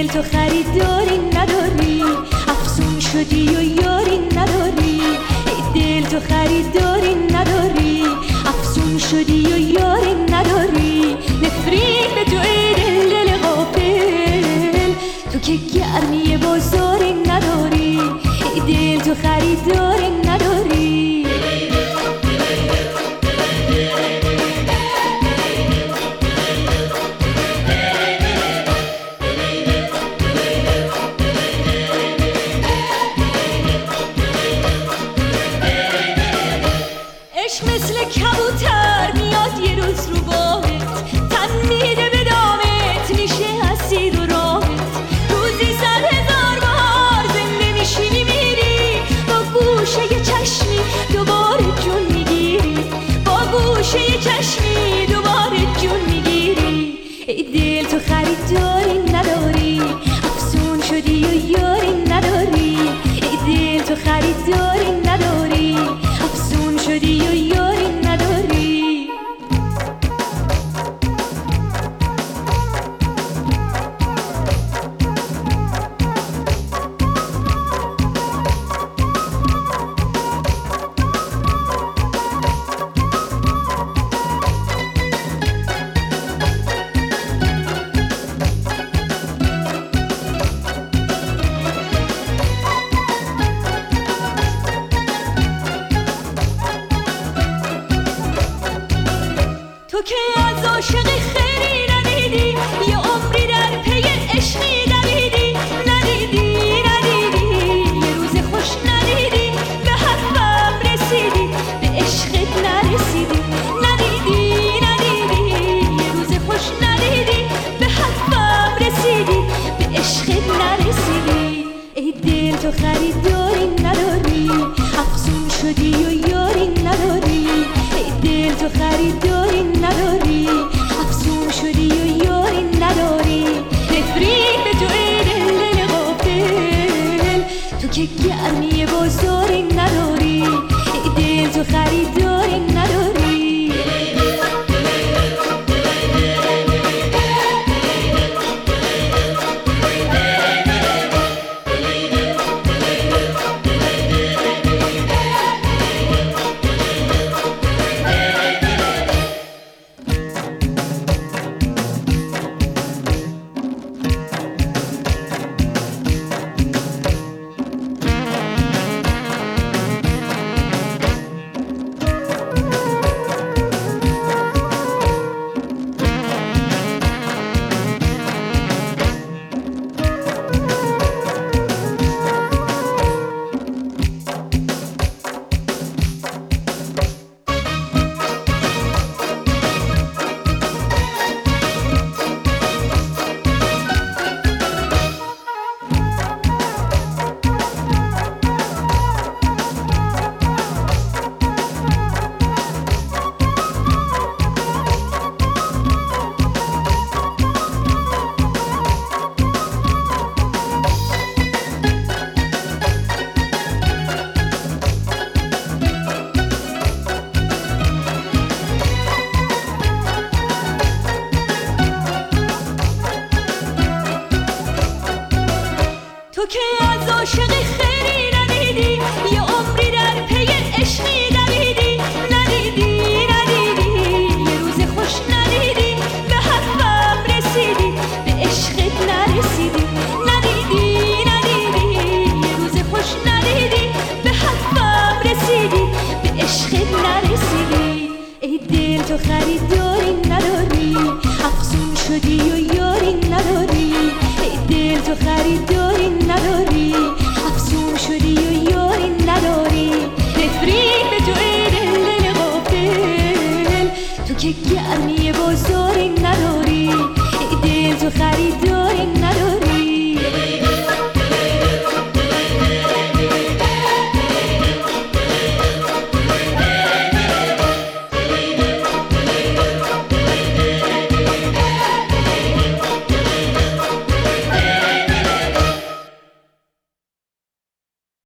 دل تو خریداری نداری، افسون شدی و یاری نداری. ای دل تو خریداری نداری، افسون شدی و یاری نداری. نفرین به تو ای دل غافل، تو که گرمی بازاری نداری. ای دل تو خریداری نداری. مثل کبوتر میاد یه روز رو بامت، تن میده به دامت، میشه اسیر و رامت. روزی 100,000 بار زنده میشی میمیری، با گوشه یه چشمی دوباره جون میگیری. با گوشه یه چشمی دوباره جون میگیری. ای دل تو خریداری نداری، افسون شدی و یاری نداری. ای دل تو خریداری نداری، افسون شدی و یاری نداری. تو که از عاشق خیلی ندیدی، یه عمری در پی عشقی دویدی. ندیدی یه روز خوش ندیدی، به حرفم رسیدی به عشقت نرسیدی. ندیدی یه روز خوش ندیدی، به حرفم رسیدی به عشقت نرسیدی. ای دل تو خریداری نداری، افسون شدی و یاری نداری. ای دل تو خریداری نداری، افسون شدی و یاری نداری. نفرین به تو ای دل غافل، تو که گرمی بازاری نداری. ای دل تو خریداری نداری. تو که از عاشق خیلی ندیدی، یه عمری در پی عشقی دویدی. ندیدی یه روز خوش ندیدی، به حرفم رسیدی به عشقت نرسیدی. ندیدی یه روز خوش ندیدی، به حرفم رسیدی به عشقت نرسیدی. ای دل تو خریداری نداری، افسون شدی و یاری نداری. ای دل تو خریداری نداری، افسون شدی و یاری نداری. نفرین به تو ای دل غافل، تو که گرمی